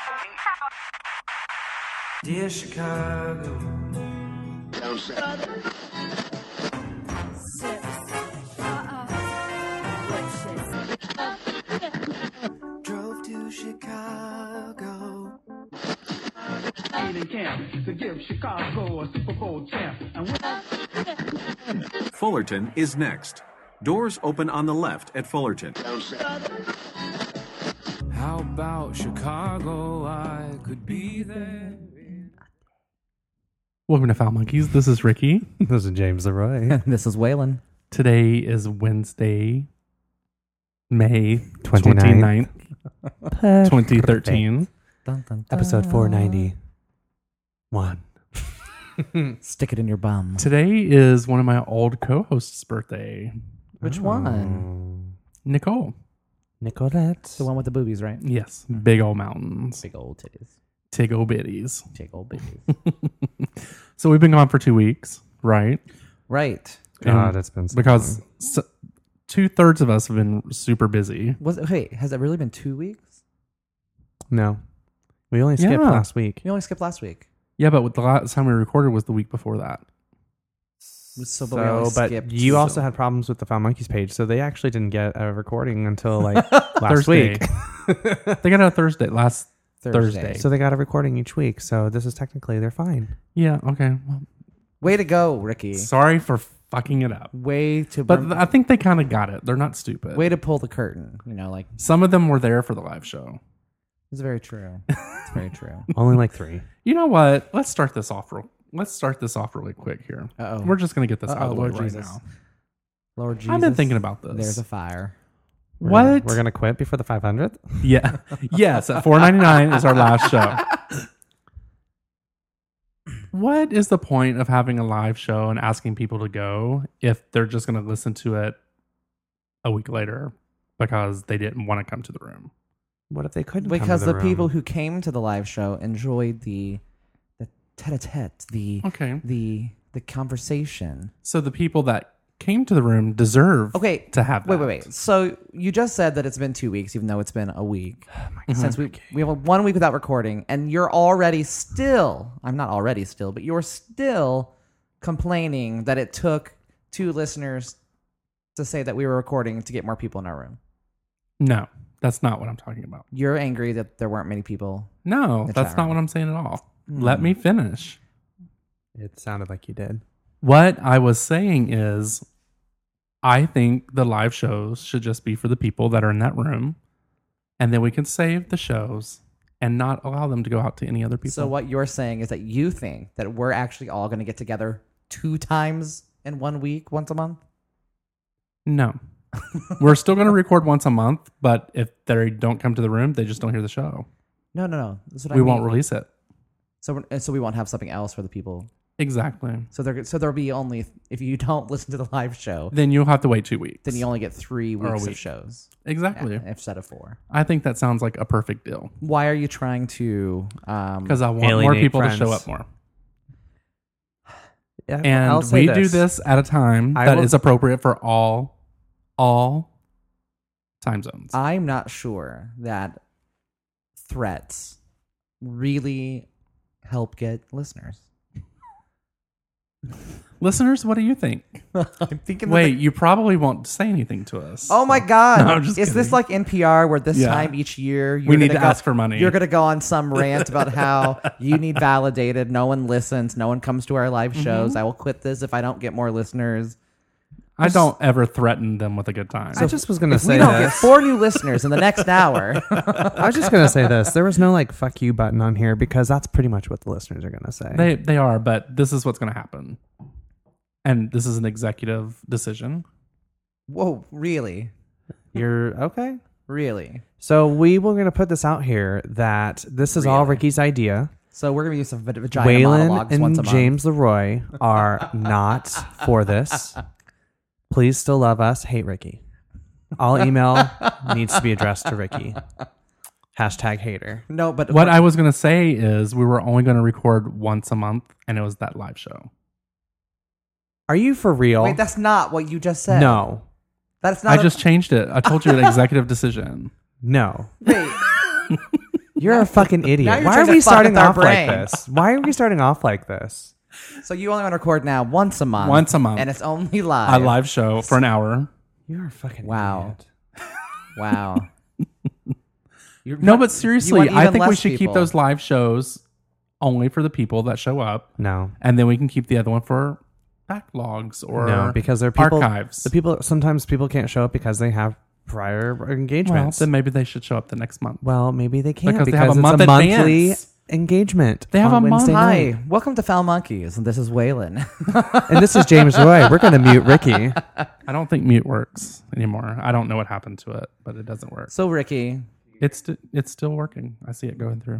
Dear Chicago. Drove to Chicago. In camp to give Chicago a Super Bowl champ. Fullerton is next. Doors open on the left at Fullerton. How about Chicago? I could be there. Welcome to Foul Monkeys. This is Ricky. This is James Leroy. This is Waylon. Today is Wednesday, May 29th. 29th, 2013. Dun, dun, dun. Episode 491. Stick it in your bum. Today is one of my old co-hosts' birthday, Which one? Nicole. Nicolette. The one with the boobies, right? Yes, big old mountains, Big old titties. tig old bitties. Big old babies. So we've been gone for 2 weeks, right? Right. God, And it's been so because long. 2/3 of us have been super busy. Hey, has it really been 2 weeks? No. We only skipped Yeah. last week. You only skipped last week. Yeah, but the last time we recorded was the week before that. So, but we only but skipped. you also had problems with the Found Monkeys page, so they actually didn't get a recording until like last Thursday. week. They got it on last Thursday. So they got a recording each week. So this is technically, they're fine. Yeah, okay. Well, Way to go, Ricky. sorry for fucking it up. Way to But I think they kind of got it. They're not stupid. way to pull the curtain. You know, like Some of them were there for the live show. it's very true. It's very true. Only like 3. You know what? Let's start this off really quick here. Uh-oh. We're just going to get this out of the way Lord right Jesus. now. Lord Jesus. I've been thinking about this. There's a fire. What? We're going to quit before the 500th? Yeah. Yes, at $4.99 is our last show. What is the point of having a live show and asking people to go if they're just going to listen to it a week later because they didn't want to come to the room? What if they couldn't Because come to the room? people who came to the live show enjoyed the tete-a-tete, Okay. the conversation. So the people that came to the room deserve Okay, to have that. wait. So you just said that it's been 2 weeks, even though it's been a week. Oh Since we have 1 week without recording, and you're already still, I'm not already still, but you're still complaining that it took 2 listeners to say that we were recording to get more people in our room. No, that's not what I'm talking about. You're angry that there weren't many people. No, The that's chat not room. what I'm saying at all. Let me finish. It sounded like you did. What I was saying is, I think the live shows should just be for the people that are in that room, and then we can save the shows and not allow them to go out to any other people. So what you're saying is that you think that we're actually all going to get together 2 times in 1 week, once a month? No. We're still going to record once a month, but if they don't come to the room, they just don't hear the show. No. That's what We I mean. won't release it. So we won't have something else for the people. Exactly. So there'll be only, if you don't listen to the live show, Then you'll have to wait 2 weeks. then you only get 3 Or a weeks week. of shows. Exactly. Instead of 4. I think that sounds like a perfect deal Why are you trying to? because I want more Alienate people friends. to show up more. Yeah, And I'll say we do this at a time I that will- is appropriate for all time zones. I'm not sure that threats really help get listeners. Listeners, what do you think? I'm thinking. Wait, you probably won't say anything to us. Oh my God! No, I'm just Is this kidding. like NPR, where this Yeah. time each year We need to ask for money. You're gonna go on some rant about how you need validated. No one listens. No one comes to our live shows. I will quit this if I don't get more listeners. I don't ever threaten them with a good time. I just was going to If we say don't get this. 4 new listeners in the next hour, I was just going to say this. There was no like fuck you button on here because that's pretty much what the listeners are going to say. They are, but this is what's going to happen. And this is an executive decision. whoa, really, You're okay. really. So we were going to put this out here that this is all Really? Ricky's idea. So we're gonna use some vagina monologues Waylon once a and month. James Leroy are not for this. Please still love us. Hate Ricky. All email needs to be addressed to Ricky. #hater. No, but What I was going to say is we were only going to record once a month, and it was that live show. Are you for real? wait, that's not what you just said. No. That's not. I just changed it. I told you an executive decision. No. wait. You're a fucking idiot. Now you're Why are trying to we fuck starting with our off brain. like this? Why are we starting off like this? So you only want to record now once a month. Once a month. And it's only live. A live show for an hour. You're a fucking Wow. idiot. Wow. No, but seriously, want I even think we less should keep people. those live shows only for the people that show up, No. and then we can keep the other one for backlogs or No, because they're people, archives. The people sometimes people can't show up because they have prior Well, engagements. then maybe they should show up the next month. Well, maybe they can't Because because, they have a it's month a monthly advance. engagement. They have on a month- Wednesday Hi, night. welcome to Foul Monkeys, and this is Waylon. And this is James Roy. We're going to mute Ricky. I don't think mute works anymore. I don't know what happened to it, but it doesn't work. So Ricky, It's still working. I see it going through.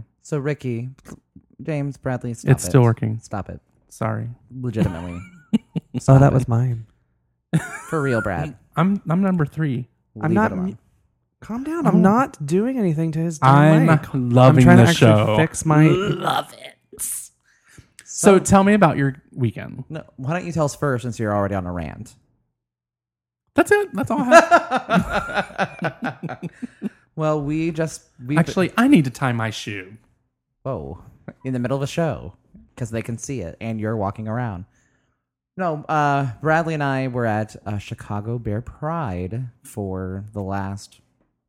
James, Bradley, stop It's still working. Stop it. Sorry. Legitimately. Oh, that was mine. For real, Brad. I'm number 3. I'm Leave not. it alone. Calm down. I'm not doing anything to his damn I'm mic. loving I'm trying the to actually show. fix my. Love it. So tell me about your weekend. No, why don't you tell us first since you're already on a rant? That's it. That's all I have. Well, we Actually, I need to tie my shoe. whoa, in the middle of a show because they can see it and you're walking around. No, Bradley and I were at Chicago Bear Pride for the last,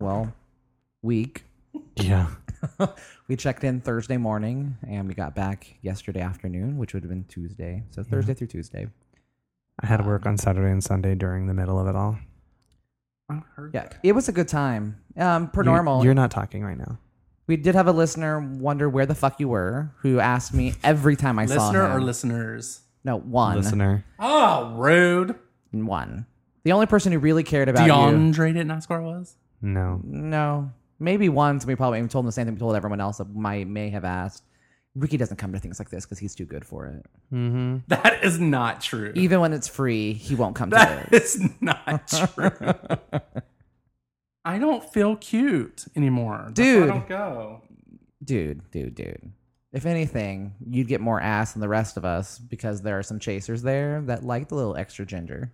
week. Yeah. We checked in Thursday morning and we got back yesterday afternoon, which would have been Tuesday. So Thursday through Tuesday. I had to work on Saturday and Sunday during the middle of it all. Yeah, it was a good time. Per normal. You're not talking right now. We did have a listener wonder where the fuck you were, who asked me every time I saw Listener him. or listeners? No, one. Listener. Oh, rude. One. The only person who really cared about you. DeAndre didn't ask where I was. No. No. Maybe once we probably told him the same thing we told everyone else that may have asked. Ricky doesn't come to things like this because he's too good for it. Mm-hmm. That is not true. Even when it's free, he won't come to That it. is not true. I don't feel cute anymore. That's why Dude. I don't go. Dude. If anything, you'd get more ass than the rest of us because there are some chasers there that like the little extra ginger.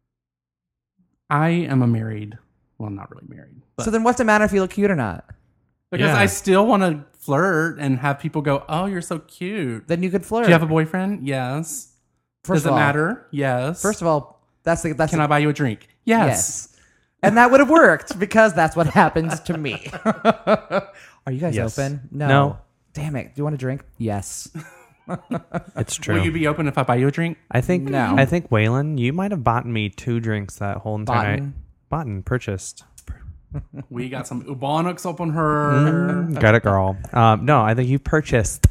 I am not really married. But So then what's the matter if you look cute or not? because Yeah. I still want to flirt and have people go, "Oh, you're so cute." Then you could flirt. Do you have a boyfriend? Yes. First Does of it all- matter? Yes. First of all, Can I buy you a drink? Yes. Yes. And that would have worked because that's what happens to me. Are you guys Yes. open? No. Damn it. Do you want a drink? Yes. It's true. Will you be open if I buy you a drink? I think No. I think Waylon, you might have bought me 2 drinks that whole entire night. Purchased. We got some Ubonics up on her. Got it, girl. No, I think you purchased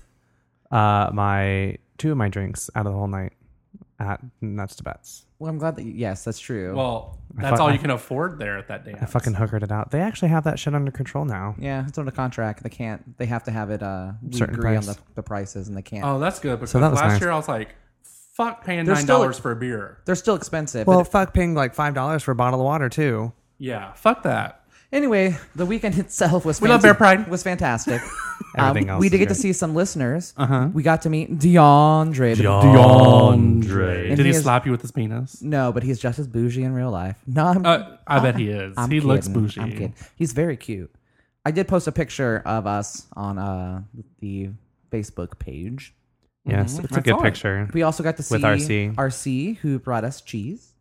my 2 of my drinks out of the whole night at Nuts to Bets. Well, I'm glad that yes, that's true. Well, I that's fu- all I- you can afford there at that dance. I fucking hookered it out. They actually have that shit under control now. yeah, it's on the contract. They have to have it we Certain agree price. on the prices and they can't. Oh, that's good because So that was last nice. year I was like, "Fuck paying They're still- $9 for a beer." They're still expensive. Well, but fuck paying like $5 for a bottle of water too. Yeah, fuck that. anyway, the weekend itself was We love Bear Pride. was fantastic. Everything else we is did get to good. see some listeners. Uh-huh. We got to meet DeAndre. DeAndre. And Did he he is- slap you with his penis? No, but he's just as bougie in real life. No, I bet he is. I'm He looks kidding. bougie. I'm kidding. He's very cute. I did post a picture of us on the Facebook page. Yes, it's a I good saw it. picture. We also got to see With RC. RC, who brought us cheese,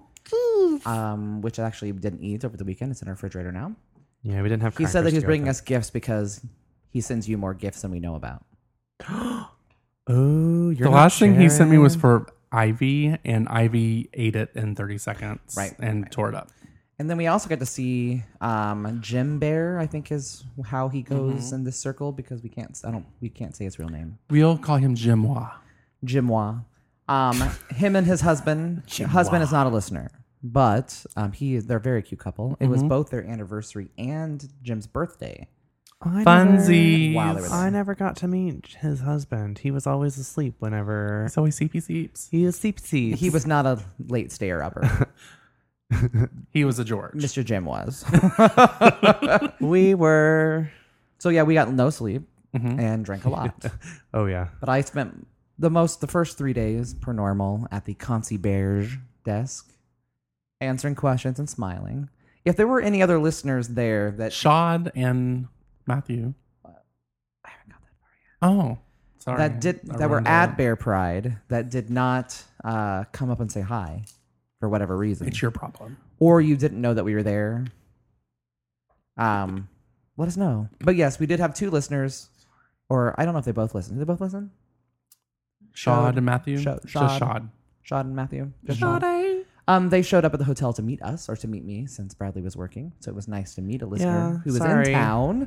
which I actually didn't eat over the weekend. It's in our refrigerator now. Yeah, we didn't have. He said that crackers he's to go bringing with us gifts because he sends you more gifts than we know about. it. Oh, you're The not last thing he sent me was sharing? for Ivy, and Ivy ate it in 30 seconds, Right. and tore it up. And then we also got to see Jim Bear, I think is how he goes in this circle because we can't say his real name. We'll call him Jimois. Jimois. Him and his husband. Husband is not a listener, but they're a very cute couple. It was both their anniversary and Jim's birthday. Funsies. Wow, they were there. I never got to meet his husband. He was always asleep whenever It's always CP Seeps. he was sleep. He was not a late stayer upper. He was a George. Mr. Jim was. We were. So yeah, we got no sleep and drank a lot. Oh yeah. But I spent the first 3 days per normal at the concierge desk, answering questions and smiling. If there were any other listeners there that Shad and Matthew. Oh, sorry. that were at Bear Pride that did not come up and say hi for whatever reason. It's your problem. Or you didn't know that we were there. Let us know. But yes, we did have 2 listeners, or I don't know if they both listened. Did they both listen? Shad and Matthew? Shad. Just Shad. Shad and Matthew? Just Shad. They showed up at the hotel to meet us, or to meet me, since Bradley was working. So it was nice to meet a listener who was in town.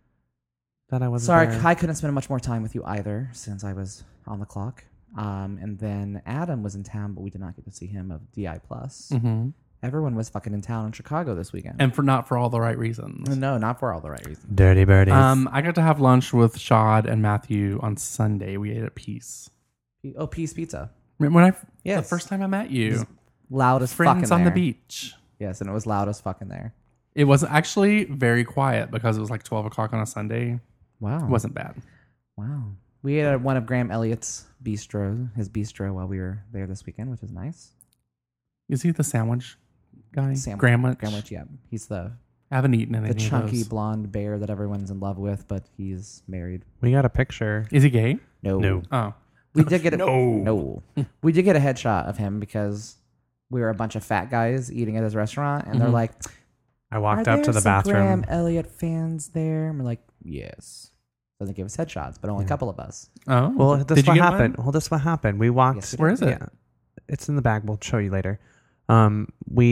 That I wasn't Sorry, there. I couldn't spend much more time with you either, since I was on the clock. And then Adam was in town, but we did not get to see him of DI+. Mm-hmm. Everyone was fucking in town in Chicago this weekend. And not for all the right reasons. No, not for all the right reasons. Dirty birdies. I got to have lunch with Shad and Matthew on Sunday. We ate at Peace. Oh, Peace Pizza. Remember the Yes. first time I met you? Loud as Friends fucking on the there. beach. Yes, and it was loud as fucking there. It was actually very quiet because it was like 12 o'clock on a Sunday. Wow. It wasn't bad. Wow. We ate at one of Graham Elliott's his bistro while we were there this weekend, which is nice. Is he the sandwich guy? Sandwich. Grandwich? Yeah. He's the I haven't eaten any of chunky those. blonde bear that everyone's in love with, but he's married. we got a picture. Is he gay? No. Oh. We did get No. We did get a headshot of him because we were a bunch of fat guys eating at his restaurant, and they're Mhm. like, I walked "Are up to there the some bathroom. Graham Elliott fans there?" And we're like, "Yes." So they gave us headshots, but only a couple of us. Oh. Well, Did this you what get happened. one? Well, this what happened. We walked. Yes, we Where is it? Yeah, it's in the bag. We'll show you later. When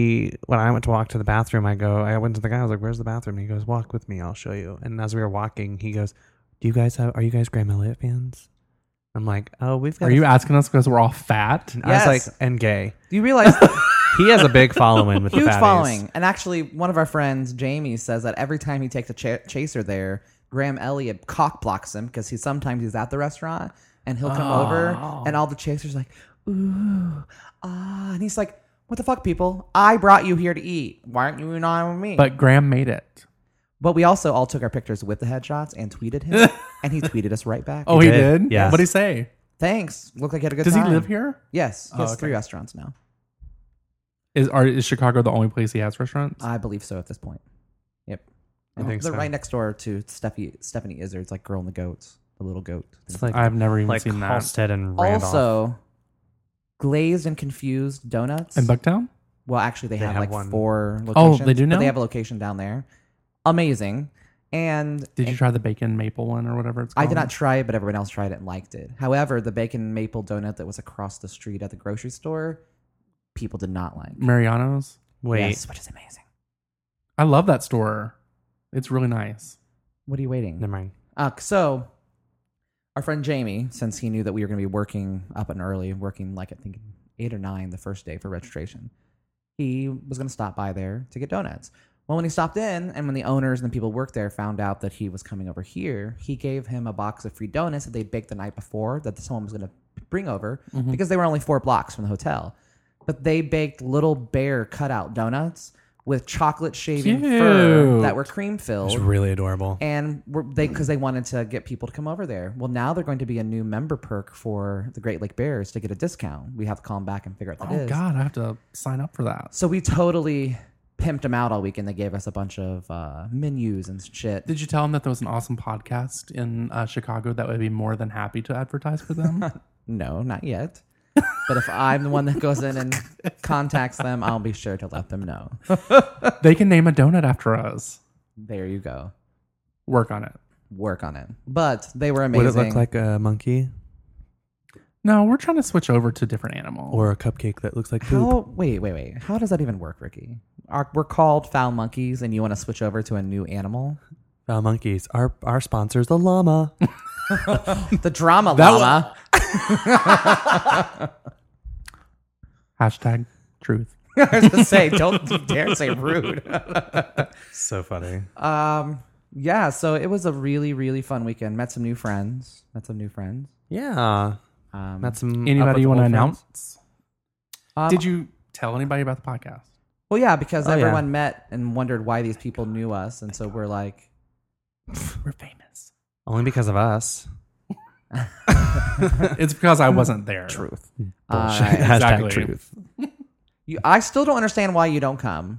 I went to walk to the bathroom, I went to the guy. I was like, "Where's the bathroom?" And he goes, "Walk with me. I'll show you." And as we were walking, he goes, are you guys Graham Elliott fans? I'm like, "Oh, we've got." Are you asking us because we're all fat? I was like, Yes. and gay. Do you realize He has a big following with huge the fatties. following? And actually, one of our friends, Jamie, says that every time he takes a chaser there, Graham Elliott cock blocks him because sometimes he's at the restaurant and he'll come over and all the chasers are like, ooh, and he's like, what the fuck, people? I brought you here to eat. Why aren't you on with me? But Graham made it. But we also all took our pictures with the headshots and tweeted him, and he tweeted us right back. Oh, he did? did? Yes. What did he say? Thanks. Looked like he had a good Does time. he live here? Yes. He has okay. 3 restaurants now. Is Chicago the only place he has restaurants? I believe so at this point. Yep. I think they're so. right next door to Stephanie Izzard's, like Girl and the Goats, the little goat. It's like I've never even like seen that. Halstead and Randolph. Also, Glazed and Confused Donuts. In Bucktown? Well, actually, they have have like one. 4 Oh, locations. they do But now? they have a location down there. Amazing. And Did you try the bacon maple one or whatever it's I called? did not try it, but everyone else tried it and liked it. However, the bacon maple donut that was across the street at the grocery store, people did not like. Mariano's? Wait, Yes, which is amazing. I love that store. It's really nice. What are you waiting? never mind. So, our friend Jamie, since he knew that we were going to be working up and early, working like I think 8 or 9 the first day for registration, he was going to stop by there to get donuts. Well, when he stopped in, and when the owners and the people who worked there found out that he was coming over here, he gave him a box of free donuts that they baked the night before that someone was going to bring over because they were only 4 blocks from the hotel. But they baked little bear cutout donuts with chocolate shaving fur Cute. that were cream filled. It's really adorable. And because they wanted to get people to come over there. Well, now they're going to be a new member perk for the Great Lake Bears to get a discount. We have to call them back and figure out what that Oh, is. God. I have to sign up for that. So we totally pimped them out all weekend. They gave us a bunch of menus and shit. Did you tell them that there was an awesome podcast in Chicago that would be more than happy to advertise for them? No, not yet. But if I'm the one that goes in and contacts them, I'll be sure to let them know. They can name a donut after us. There you go. Work on it. Work on it. But they were amazing. Would it look like a monkey No, we're trying to switch over to different animals. or a cupcake that looks like poop? How? Wait. How does that even work, Ricky? We're called Foul Monkeys, and you want to switch over to a new animal? Monkeys. Our sponsor's the llama. The drama That llama. Hashtag truth. I was gonna say, don't dare say rude. So funny. Yeah. So it was a really, really fun weekend. Met some new friends. Yeah. Um, Met some. Anybody you want to announce? um, Did you tell anybody about the podcast? Well, yeah, because Oh, yeah. everyone met and wondered why these people knew us, and so we're like, We're famous. Only because of us. It's because I wasn't there. truth. Bullshit. Uh, Hashtag exactly. truth. I still don't understand why you don't come.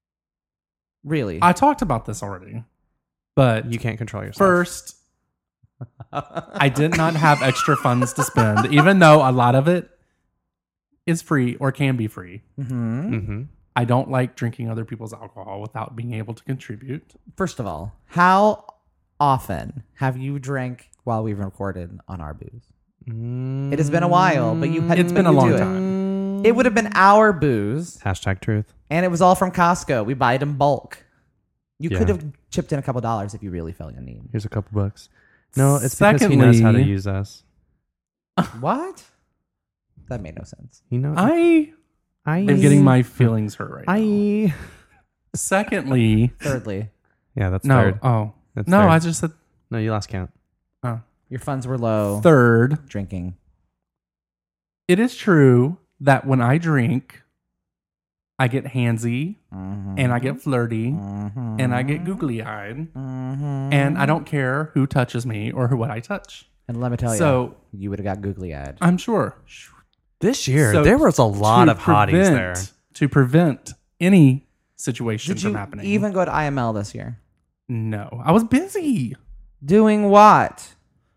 Really? I talked about this already. But You can't control yourself. first, I did not have extra funds to spend, even though a lot of it is free or can be free. Mm-hmm. I don't like drinking other people's alcohol without being able to contribute. First of all, how often have you drank while we've recorded on our booze? It has been a while, but you had It's been a long time. It would have been our booze, Hashtag truth. and it was all from Costco. We buy it in bulk. You Yeah. could have chipped in a couple dollars if you really felt your need. Here's a couple bucks. No, it's because he knows how to Secondly- use us. What? That made no sense. You know, I am getting my feelings hurt right now. Secondly, Thirdly, Yeah, that's no. third. Oh, That's no, third. I just said No, you lost count. your funds were low. third. Drinking. It is true that when I drink, I get handsy and I get flirty and I get googly eyed and I don't care who touches me or what I touch. And let me tell So- you would have got googly eyed. I'm sure. This year, So there was a lot to of hotties prevent- there. To prevent any situation Did from you happening. even go to IML this year? No. I was busy. Doing what?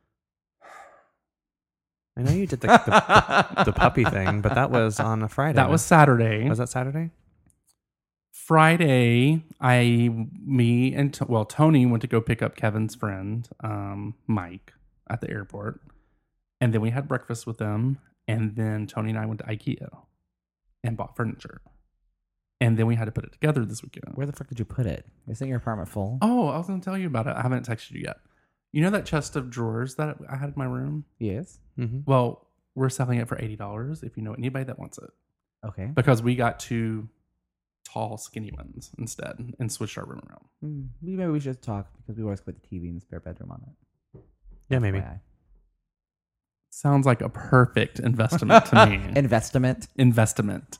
I know you did the puppy thing, but that was on a Friday. That was Saturday. Was that Saturday? Friday, me and Tony went to go pick up Kevin's friend, Mike, at the airport, and then we had breakfast with them, and then Tony and I went to IKEA and bought furniture, and then we had to put it together this weekend. Where the fuck did you put it? Isn't your apartment full? Oh, I was going to tell you about it. I haven't texted you yet. You know that chest of drawers that I had in my room? Yes. Mm-hmm. Well, we're selling it for $80 if you know anybody that wants it, Okay. because we got two tall, skinny ones instead and switched our room around. Maybe we should talk because we always put the TV in the spare bedroom on it. Yeah, maybe. FYI. Sounds like a perfect investment to me. Investment. Investment.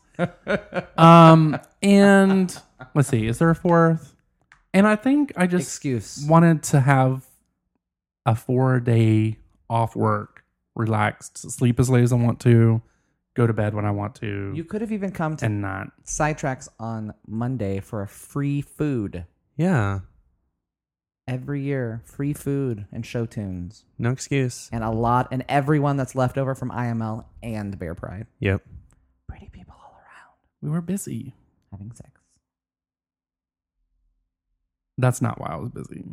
And let's see, is there a fourth? And I think I just Excuse. wanted to have a 4-day off work, relaxed, sleep as late as I want to, go to bed when I want to, You could have even come to and not. Sidetracks on Monday for a free food. Yeah. Every year, free food and show tunes. No excuse. And and everyone that's left over from IML and Bear Pride. Yep. Pretty people all around We were busy. having sex. That's not why I was busy.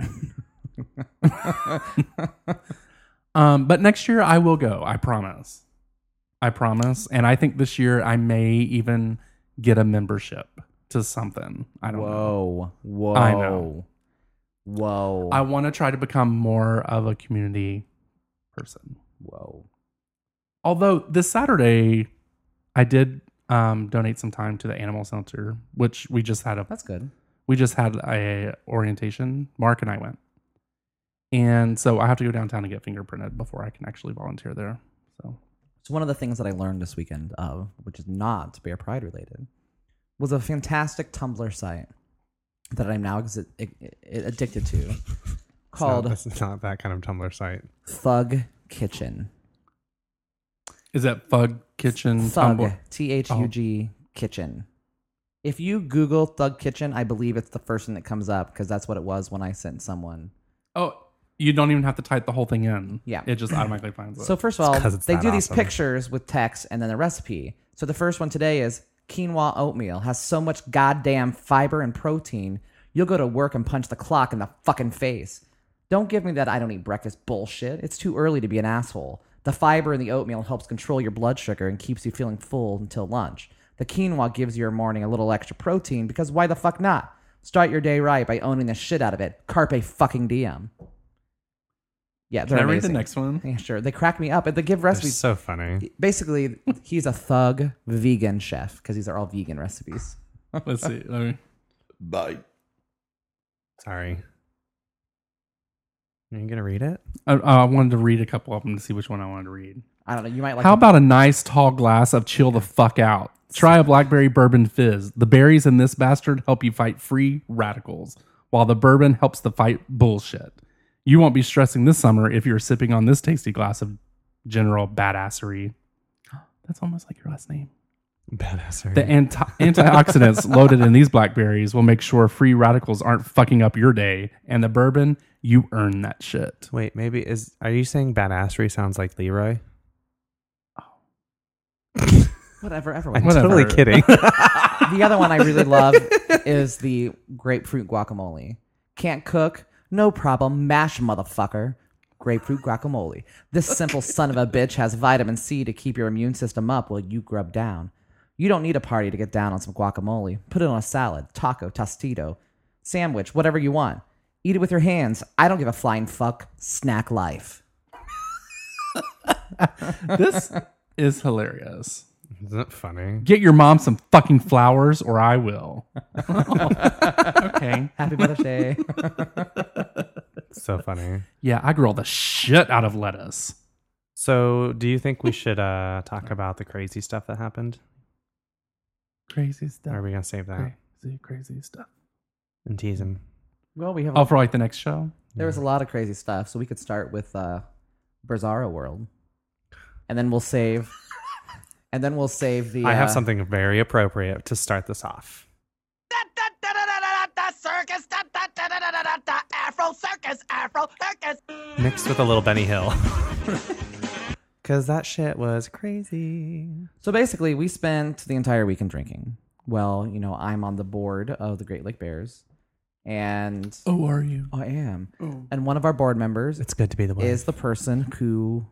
But next year I will go. I promise. And I think this year I may even get a membership to something. I don't know. Whoa. I know. Whoa. I want to try to become more of a community person. Whoa. Although this Saturday I did donate some time to the animal shelter, which we just had That's good. a orientation. Mark and I went. And so I have to go downtown and get fingerprinted before I can actually volunteer there. So So one of the things that I learned this weekend which is not Bear Pride related, was a fantastic Tumblr site that I'm now addicted to called It's not that kind of Tumblr site. Thug Kitchen. is that Thug Kitchen? Thug, Tumblr? Thug Kitchen. If you Google Thug Kitchen, I believe it's the first thing that comes up because that's what it was when I sent someone. Oh, you don't even have to type the whole thing in. Yeah. It just automatically finds it. So first of all, 'cause it's they that do these awesome. pictures with text and then the recipe. So the first one today is quinoa oatmeal. Has so much goddamn fiber and protein, you'll go to work and punch the clock in the fucking face. Don't give me that I don't eat breakfast bullshit. It's too early to be an asshole. The fiber in the oatmeal helps control your blood sugar and keeps you feeling full until lunch. The quinoa gives your morning a little extra protein because why the fuck not? Start your day right by owning the shit out of it. Carpe fucking diem. Yeah, Can they're I read amazing. the next one? Yeah, sure. They crack me up. They give They're recipes. so funny. Basically, he's a thug vegan chef because these are all vegan recipes. Let's see. Let me. Sorry. Are you going to read it? I wanted to read a couple of them to see which one I wanted to read. I don't know. You might like. How about a nice tall glass of chill the fuck out? Try a blackberry bourbon fizz. The berries in this bastard help you fight free radicals, while the bourbon helps to fight bullshit. You won't be stressing this summer if you're sipping on this tasty glass of general badassery. That's almost like your last name. Badassery. The antioxidants loaded in these blackberries will make sure free radicals aren't fucking up your day. And the bourbon, you earn that shit. Wait, are you saying badassery sounds like Leroy? Whatever, I'm everyone. Whatever. totally kidding. The other one I really love is the grapefruit guacamole. Can't cook? No problem. Mash, motherfucker. Grapefruit guacamole. This simple son of a bitch has vitamin C to keep your immune system up while you grub down. You don't need a party to get down on some guacamole. Put it on a salad, taco, tostito, sandwich, whatever you want. Eat it with your hands. I don't give a flying fuck. Snack life. This is hilarious. Isn't that funny? Get your mom some fucking flowers or I will. Okay. Happy Mother's Day. So funny. Yeah, I grill the shit out of lettuce. So, do you think we should talk about the crazy stuff that happened? Crazy stuff. Or are we gonna save that Crazy stuff. and tease him? Well, we have Oh, for like the next show? there was a lot of crazy stuff, so we could start with Bizarro World, and then we'll save. And then we'll save the. I have something very appropriate to start this off. Circus, Afro circus, Afro circus. Mixed with a little Benny Hill. Because that shit was crazy. So basically, we spent the entire weekend drinking. Well, you know, I'm on the board of the Great Lake Bears, and Oh, are you? I am. And one of our board members It's good to be the one. is the person who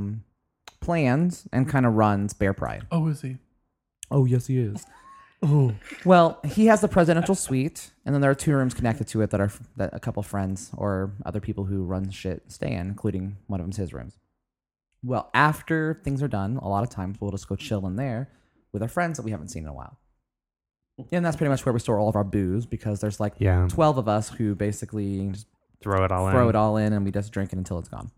plans and kind of runs Bear Pride. Oh, is he? Oh, yes, he is. Oh. Well, he has the presidential suite, and then there are 2 rooms connected to it that a couple friends or other people who run shit stay in, including one of them's his rooms. Well, after things are done, a lot of times we'll just go chill in there with our friends that we haven't seen in a while. And that's pretty much where we store all of our booze, because there's like 12 of us who basically just Throw it all in. and we just drink it until it's gone.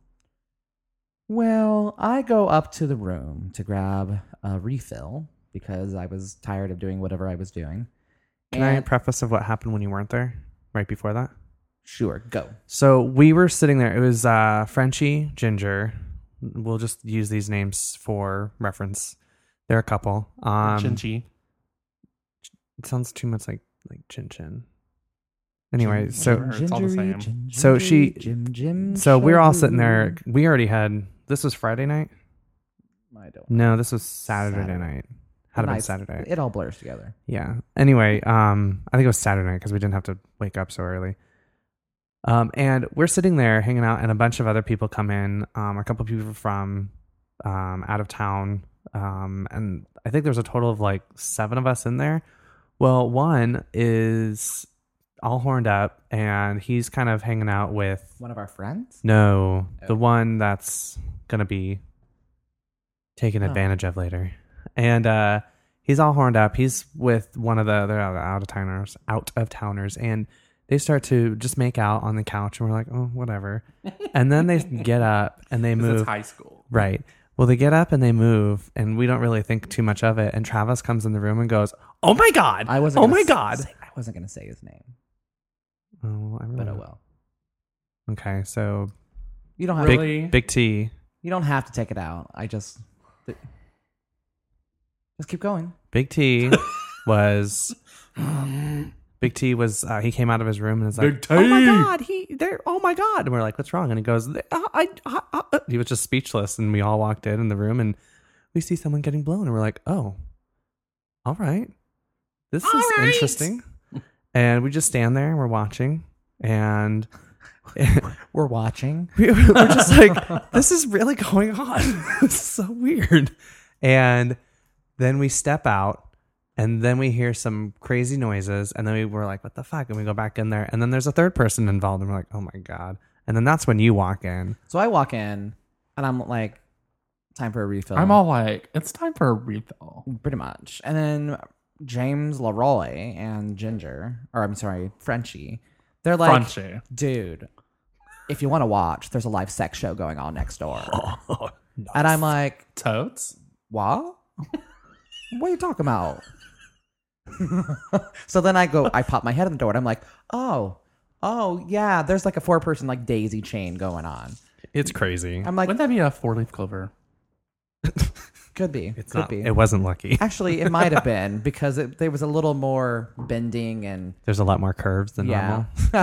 Well, I go up to the room to grab a refill because I was tired of doing whatever I was doing. Can I preface of what happened when you weren't there? Right before that? Sure, go. So we were sitting there. It was Frenchie, Ginger. We'll just use these names for reference. They're a couple. Chinchi. It sounds too much like Chin Chin. Anyway, so It's all the same. so we were all sitting there. We already had. This was Friday night. I don't. No, this was Saturday night. Had it been Saturday. It all blurs together. Yeah. Anyway, I think it was Saturday night because we didn't have to wake up so early. And we're sitting there hanging out, and a bunch of other people come in. A couple of people from out of town, and I think there's a total of like 7 of us in there. Well, one is all horned up, and he's kind of hanging out with One of our friends? no, the one that's gonna be taken advantage of later. And he's all horned up. He's with one of the other out of towners, and they start to just make out on the couch, and we're like, oh, whatever. And then they get up and they move. It's high school. Right. Well, they get up and they move, and we don't really think too much of it. And Travis comes in the room and goes, "Oh my god! I wasn't. Oh gonna my s- god!" say- I wasn't going to say his name, Oh, I really but oh well. Okay, so You don't have Really? Big T, You don't have to take it out. Just keep going. Big T was. Big T was he came out of his room and was like, Big T. "Oh my god, oh my god!" And we're like, "What's wrong?" And he goes, he was just speechless, and we all walked in the room, and we see someone getting blown, and we're like, "Oh, all right, this is interesting." And we just stand there, and we're watching, and We're watching. we're just like, "This is really going on. This is so weird." And then we step out. And then we hear some crazy noises, and then we were like, what the fuck? And we go back in there, and then there's a third person involved, and we're like, oh my God. And then that's when you walk in. So I walk in, and I'm like, time for a refill. I'm all like, it's time for a refill. Pretty much. And then James Leroy and Ginger, or I'm sorry, Frenchie, they're like, Crunchy. dude, if you want to watch, there's a live sex show going on next door. And I'm like, Totes? what? What are you talking about? So then I pop my head in the door, and I'm like, oh, yeah, there's like a 4-person like daisy chain going on. It's crazy. I'm like, Wouldn't that be a 4-leaf clover? Could be. It's Could not. be. It wasn't lucky. Actually, it might have been because there was a little more bending and There's a lot more curves than normal.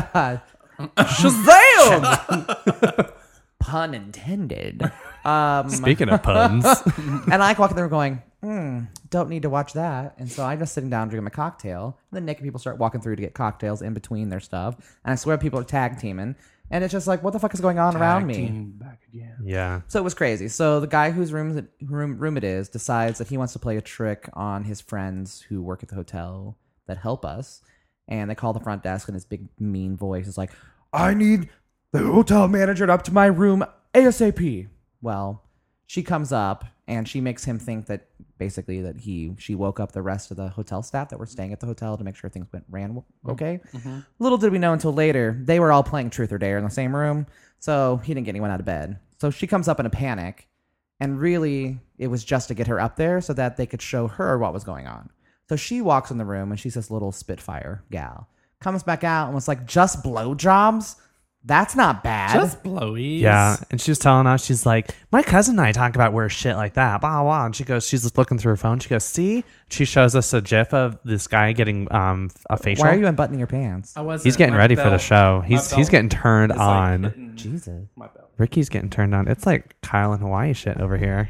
Shazam! Pun intended. Speaking of puns, And I walk in there going, don't need to watch that. And so I'm just sitting down drinking my cocktail. And then naked people start walking through to get cocktails in between their stuff. And I swear people are tag teaming. And it's just like, what the fuck is going on around me? Team back again. yeah. So it was crazy. So the guy whose room it is decides that he wants to play a trick on his friends who work at the hotel that help us. And they call the front desk, and his big mean voice is like, I need the hotel manager up to my room ASAP. Well, she comes up and she makes him think that basically that she woke up the rest of the hotel staff that were staying at the hotel to make sure things ran okay. Little did we know until later, they were all playing Truth or Dare in the same room. So he didn't get anyone out of bed. So she comes up in a panic, and really it was just to get her up there so that they could show her what was going on. So she walks in the room, and she's this little Spitfire gal. Comes back out and was like, just blowjobs? That's not bad. Just blowies. Yeah, and she was telling us, she's like, my cousin and I talk about weird shit like that, blah, blah. And she goes, she's just looking through her phone. She goes, see? She shows us a gif of this guy getting a facial. Why are you unbuttoning your pants? I wasn't. He's getting My ready for the belt- show. my He's belt getting turned is, like, on. hitting Jesus. My belt. Ricky's getting turned on. It's like Kyle in Hawaii shit over here.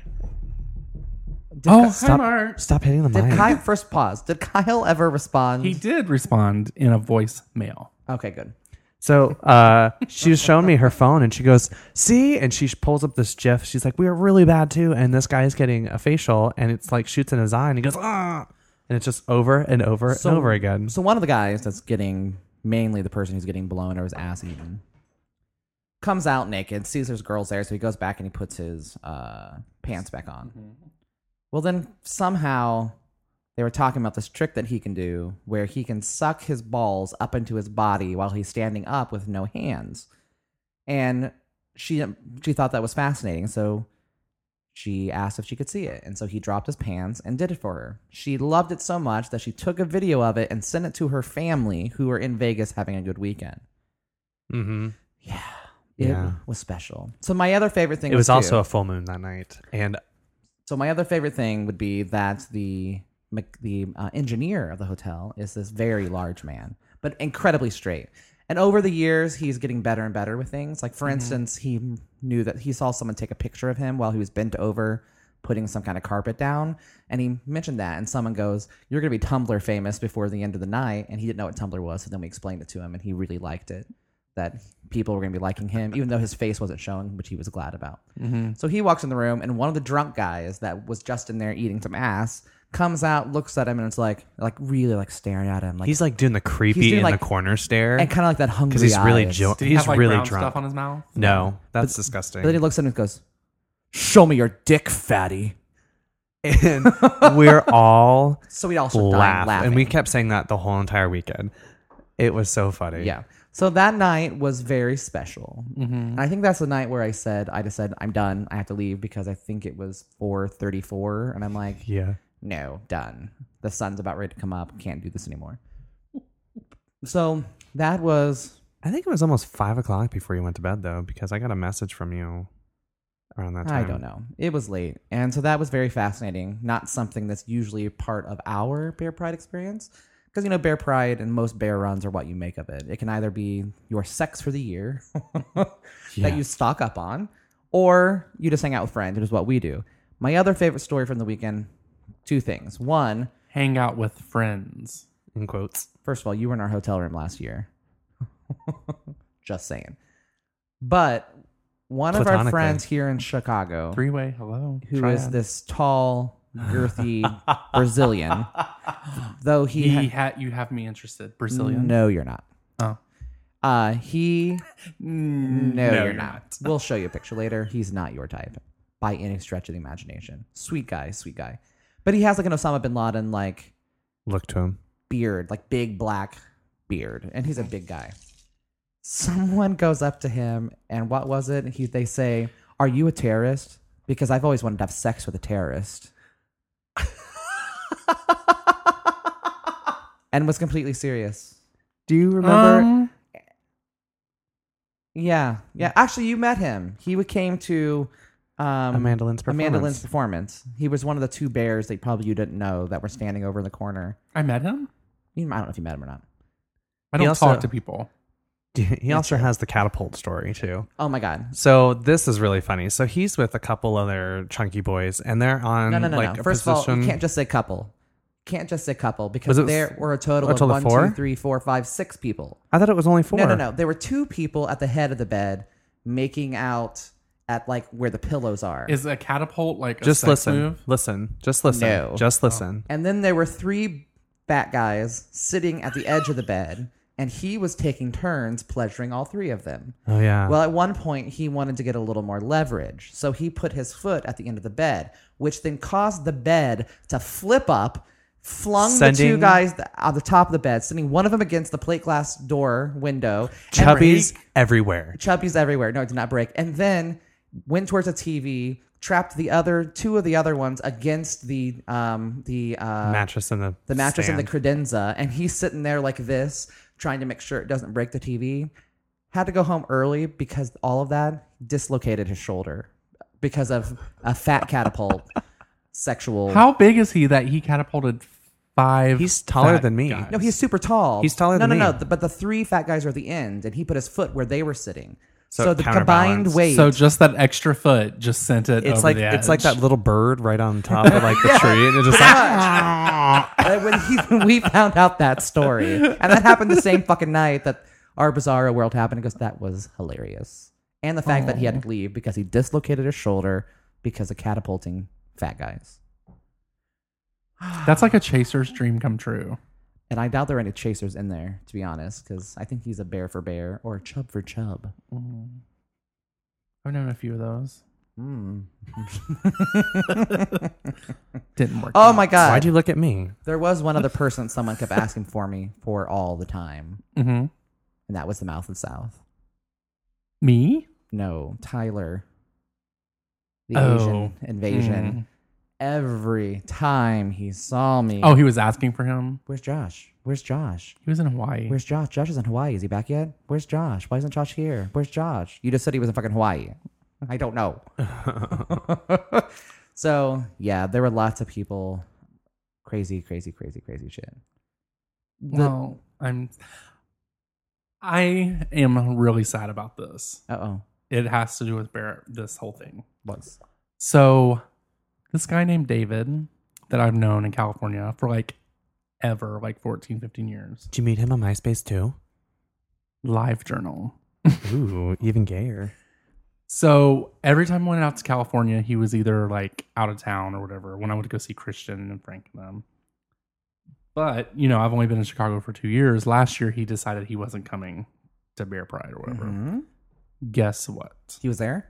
Oh, Stop. hi, Mark. Stop hitting the Did mic. Kyle, first pause. Did Kyle ever respond? He did respond in a voicemail. Okay, good. So she was showing me her phone, and she goes, see? And she pulls up this gif. She's like, we were really bad too. And this guy's getting a facial, and it's like shoots in his eye, and he goes, ah. And it's just over and over and over again. So one of the guys that's getting, mainly the person who's getting blown or his ass eaten, comes out naked, sees there's girls there, so he goes back and he puts his pants back on. Well, then somehow they were talking about this trick that he can do where he can suck his balls up into his body while he's standing up with no hands. And she thought that was fascinating, so she asked if she could see it. And so he dropped his pants and did it for her. She loved it so much that she took a video of it and sent it to her family who were in Vegas having a good weekend. Mm-hmm. Yeah. It Yeah. was special. So my other favorite thing It was also too- a full moon that night. And So my other favorite thing would be that the engineer of the hotel is this very large man, but incredibly straight. And over the years, he's getting better and better with things. Like, for instance, he knew that he saw someone take a picture of him while he was bent over, putting some kind of carpet down. And he mentioned that. And someone goes, you're going to be Tumblr famous before the end of the night. And he didn't know what Tumblr was. So then we explained it to him, and he really liked it. That people were going to be liking him, even though his face wasn't showing, which he was glad about. So he walks in the room, and one of the drunk guys that was just in there eating some ass comes out, looks at him, and it's like really like staring at him. Like, he's like doing the creepy He's doing, in like- the corner stare. and kind of like that hungry Because he's really eyes. jo- Did he he's have like really brown drunk. stuff on his mouth? No, that's disgusting. But then he looks at him and goes, "Show me your dick, fatty." And we're all So we all started dying laughing. and we kept saying that the whole entire weekend. It was so funny. Yeah. So that night was very special. And I think that's the night where I just said, I'm done. I have to leave because I think it was 4:34. And I'm like, Yeah. no, done. The sun's about ready to come up. Can't do this anymore. So that was, I think it was almost 5 o'clock before you went to bed, though, because I got a message from you around that time. I don't know. It was late. And so that was very fascinating. Not something that's usually part of our Bear Pride experience. Because, you know, Bear Pride and most bear runs are what you make of it. It can either be your sex for the year that you stock up on, or you just hang out with friends, which is what we do. My other favorite story from the weekend, two things. One, Hang out with friends. In quotes. first of all, you were in our hotel room last year. Just saying. But one of our Platonically. friends here in Chicago, Three-way, hello. who Triad. is this tall, girthy Brazilian, though he You have me interested. Brazilian? No, you're not. Oh. He no, you're you're not. We'll show you a picture later. He's not your type by any stretch of the imagination. Sweet guy. But he has like an Osama bin Laden like Look to him. beard, like big black beard, and he's a big guy. Someone goes up to him, and what was it? They say, "Are you a terrorist?" Because I've always wanted to have sex with a terrorist. And was completely serious. Do you remember? Yeah. Actually, you met him. He came to Amanda Lynn's performance. He was one of the two bears that probably you didn't know that were standing over in the corner. I met him. I don't know if you met him or not. I don't also- talk to people. He also has the catapult story too. Oh my god. So this is really funny. So he's with a couple other chunky boys, and they're on No. like a First of all, position. you can't just say couple. Can't just say couple because Was it there were a total of total of 1, four? 2, 3, 4, 5, 6 people. I thought it was only 4. No. There were 2 people at the head of the bed making out at like where the pillows are. Is a catapult like a Just sex listen. move? Listen. Just listen. No. Just listen. And then there were 3 fat guys sitting at the edge of the bed, and he was taking turns pleasuring all 3 of them. Oh yeah. Well, at one point, he wanted to get a little more leverage. So he put his foot at the end of the bed, which then caused the bed to flip up, flung the 2 guys on the top of the bed, sending one of them against the plate glass door window. Chubbies everywhere. Chubbies everywhere. No, it did not break. And then went towards the TV, trapped the other 2 of the other ones against the Mattress and the mattress stand. and the credenza, and he's sitting there like this, trying to make sure it doesn't break the TV. Had to go home early because all of that dislocated his shoulder because of a fat catapult sexual. How big is he that he catapulted 5? He's taller fat than me. guys? No, he's super tall. He's taller than me. No. But the 3 fat guys are at the end, and he put his foot where they were sitting. So So it the combined counterbalanced. weight. So just that extra foot just sent it It's over like the edge. it's like that little bird right on top of like the tree, and it's just like when we found out that story, and that happened the same fucking night that our Bizarro World happened, because that was hilarious. And the fact that he had to leave because he dislocated his shoulder because of catapulting fat guys. That's like a chaser's dream come true. And I doubt there are any chasers in there, to be honest, because I think he's a bear for bear or a chub for chub. I've known a few of those. Mm. Didn't work. Oh out. my god! why'd you look at me? There was one other person someone kept asking for me for all the time, Mm-hmm. and that was the Mouth of the South. Me? No, Tyler, the Oh. Asian invasion. Every time he saw me, Oh, he was asking for him. where's Josh? Where's Josh? He was in Hawaii. Where's Josh? Josh is in Hawaii. Is he back yet? Where's Josh? Why isn't Josh here? Where's Josh? You just said he was in fucking Hawaii. I don't know. So, yeah, there were lots of people. Crazy shit. Well, I am really sad about this. Uh-oh. It has to do with this whole thing. What's? So, this guy named David that I've known in California for like 14, 15 years. Did you meet him on MySpace too? Live journal. Ooh, even gayer. So every time I went out to California, he was either like out of town or whatever when I went to go see Christian and Frank and them. But, I've only been in Chicago for 2 years. Last year, he decided he wasn't coming to Bear Pride or whatever. Mm-hmm. Guess what? He was there?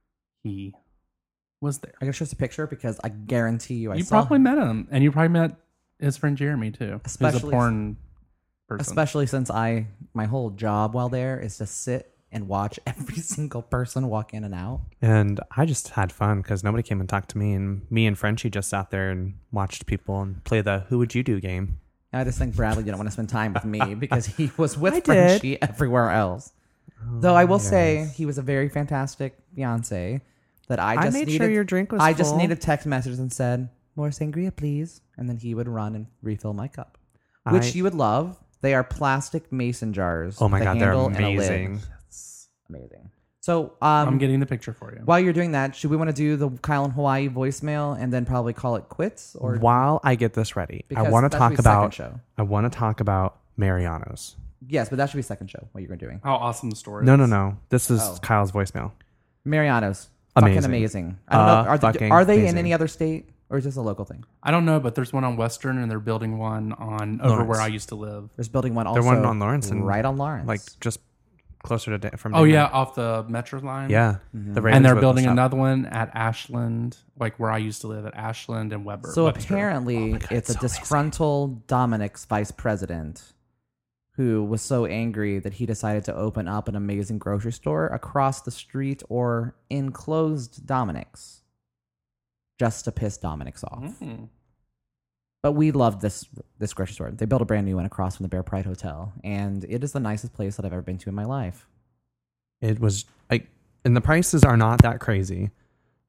He was there. I gotta show us a picture because I guarantee you I You saw probably him. met him. And you probably met his friend Jeremy, too. Who's a Especially- porn person. Especially since my whole job while there is to sit and watch every single person walk in and out. And I just had fun because nobody came and talked to me, and me and Frenchie just sat there and watched people and play the "Who Would You Do" game. I just think Bradley didn't want to spend time with me because he was with I did. Frenchie everywhere else. Though I will yes. say he was a very fantastic fiance that I just made needed. sure your drink was I just full. needed text messages and said, "More sangria, please," and then he would run and refill my cup, which you would love. They are plastic mason jars. Oh my with a god, they're handle and a lid. amazing. Amazing. So I'm getting the picture for you. while you're doing that, should we want to do the Kyle in Hawaii voicemail and then probably call it quits? Or While I get this ready, I Because want to that should talk be second about. show. I want to talk about Mariano's. Yes, but that should be second show. What you're doing? How awesome the story No, is. no. This is Oh. Kyle's voicemail. Mariano's. Fucking Amazing. amazing. I don't know. Fucking Are they in amazing. any other state or is this a local thing? I don't know, but there's one on Western and they're building one on over Lawrence. where I used to live. There's building one also. They're one on Lawrence and right on Lawrence. like just closer to from. Oh, Dayton. yeah, off the Metro line. yeah. Mm-hmm. The And they're Ravenswood building stop. another one at Ashland, like where I used to live at Ashland and Weber. So Webster. apparently, God, it's a so disgruntled Dominic's vice president who was so angry that he decided to open up an amazing grocery store across the street or enclosed Dominic's just to piss Dominic's off. Mm. But we loved this grocery store. They built a brand new one across from the Bear Pride Hotel, and it is the nicest place that I've ever been to in my life. It was like, and the prices are not that crazy,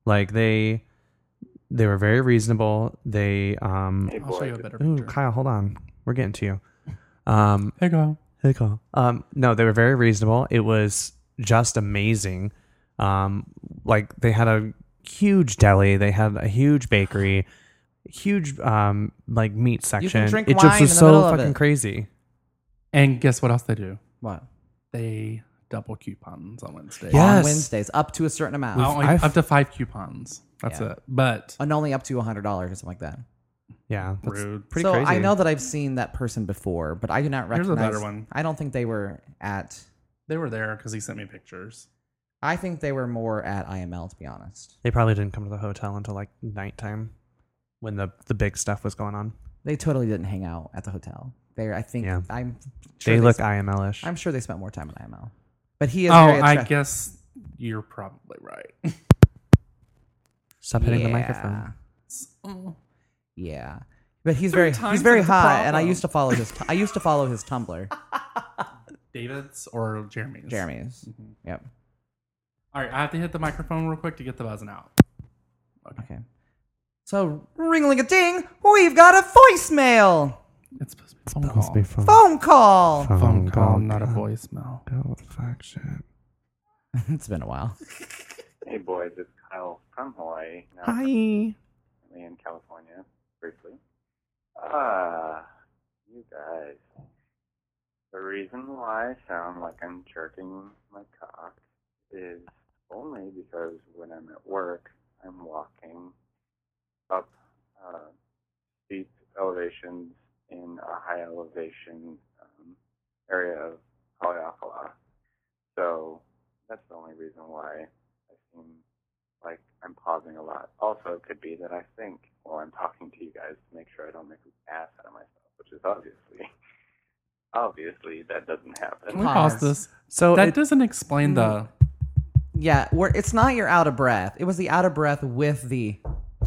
Like they were very reasonable. They I'll show you a better ooh, picture. Kyle, hold on. We're getting to you. Hey, go. Hey, Kyle. No, they were very reasonable. It was just amazing. Like they had a huge deli. They had a huge bakery, huge like meat section. drink It just wine was in the so middle of fucking it. crazy. And guess what else they do? What? They double coupons on Wednesday. Yeah. On Yes. Wednesdays, up to a certain amount. Up to 5 coupons. That's Yeah. it. But And only up to $100 or something like that. Yeah, that's rude. pretty so crazy. I know that I've seen that person before, but I do not Here's recognize. a better one. I don't think they were at. They were there because he sent me pictures. I think they were more at IML, to be honest. They probably didn't come to the hotel until like nighttime when the big stuff was going on. They totally didn't hang out at the hotel. I think. Yeah. I'm. Sure They look spent- IML-ish. I'm sure they spent more time at IML, but he is. Oh, very I attra- guess you're probably right. Stop hitting the Yeah. microphone. Yeah, but he's very times very it's a hot, and I problem. used to follow his. I used to follow his Tumblr, David's or Jeremy's? Jeremy's. Yep. All right, I have to hit the microphone real quick to get the buzzing out. Okay. So ring-a-ling-a-ding, we've got a voicemail. It's supposed to be a phone call. Phone call. Phone call, call, not a God. voicemail. Oh, fuck shit. It's been a while. Hey boys, it's Kyle from Hawaii. Now Hi. currently in California, briefly. You guys. The reason why I sound like I'm jerking my cock is only because when I'm at work, I'm walking up steep elevations in a high elevation area of Haleakala. So that's the only reason why I seem like I'm pausing a lot. Also, it could be that I think while I'm talking to you guys to make sure I don't make an ass out of myself, which is obviously that doesn't happen. Can we pause this? So That doesn't explain the. Yeah, it's not you're out of breath. It was the out of breath with the.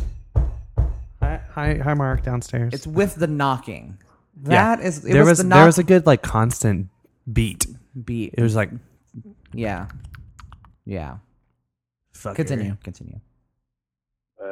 hi, Mark downstairs. It's with the knocking. Yeah. That is. It there was the there was a good like constant beat. beat. It was like Yeah. Yeah. fuck. Continue. But,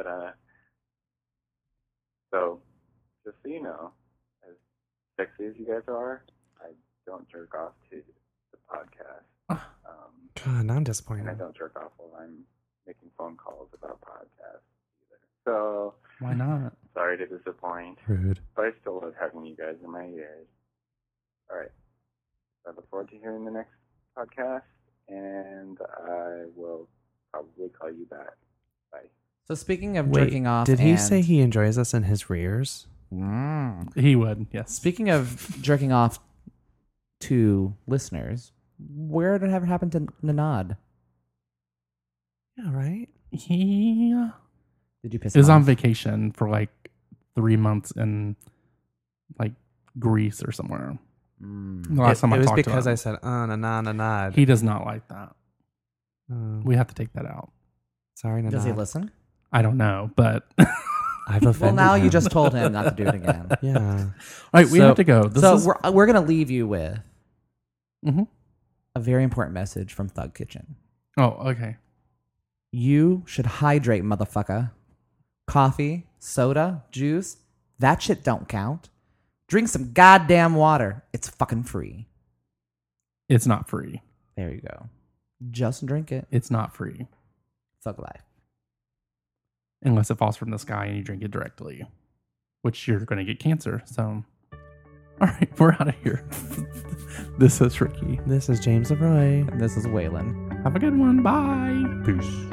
so, just so you know, as sexy as you guys are, I don't jerk off to the podcast. God, now I'm And disappointed. I don't jerk off while I'm making phone calls about podcasts either. So, Why not? sorry to disappoint, Rude. but I still love having you guys in my ears. All right. I look forward to hearing the next podcast, and I will probably call you back. Bye. So speaking of Wait, jerking off, did he and- say he enjoys us in his rears? He would, yes. Speaking of jerking off to listeners, where did it ever happen to Nanad? Yeah, right. He Did you piss is him on off? vacation for like 3 months in like Greece or somewhere. The last time I it was talked because to him. I said na. He does not like that. Oh, We have to take that out. sorry, Nanad. Does he listen? I don't know, but I've offended Well, now you him. just told him not to do it again. Yeah. all right, we So- have to go. This so is we're gonna leave you with Mhm. a very important message from Thug Kitchen. Oh, okay. You should hydrate, motherfucker. Coffee, soda, juice, that shit don't count. Drink some goddamn water. It's fucking free. It's not free. There you go. Just drink it. It's not free Thug life. unless it falls from the sky and you drink it directly, which you're going to get cancer. So, all right, we're out of here. This is Ricky. This is James Leroy. And this is Waylon. Have a good one. Bye. Peace.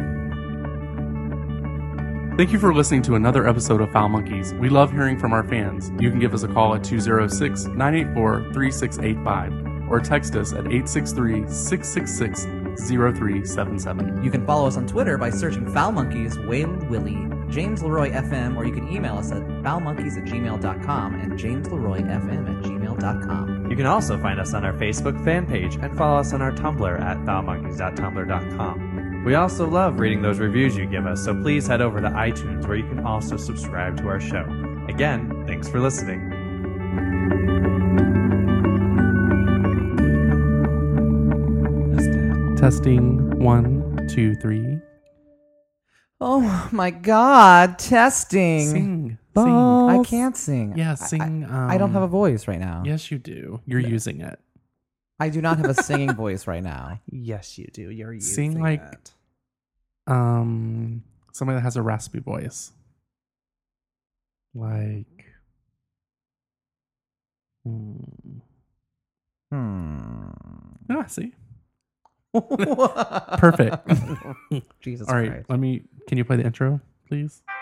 Thank you for listening to another episode of Foul Monkeys. We love hearing from our fans. You can give us a call at 206-984-3685 or text us at 863-666-0377. You can follow us on Twitter by searching Foul Monkeys, Waylon Willie, James Leroy FM, or you can email us at foulmonkeys@gmail.com and jamesleroyfm@gmail.com. You can also find us on our Facebook fan page and follow us on our Tumblr at foulmonkeys.tumblr.com. We also love reading those reviews you give us, so please head over to iTunes where you can also subscribe to our show. Again, thanks for listening. Testing 1, 2, 3. Oh my God! Testing. Sing. I can't sing. Yeah, sing. I don't have a voice right now. Yes, you do. You're using it. I do not have a singing voice right now. Yes, you do. You're Sing using like it. somebody that has a raspy voice. Like see. Perfect. Jesus All right, Christ. can you play the intro, please?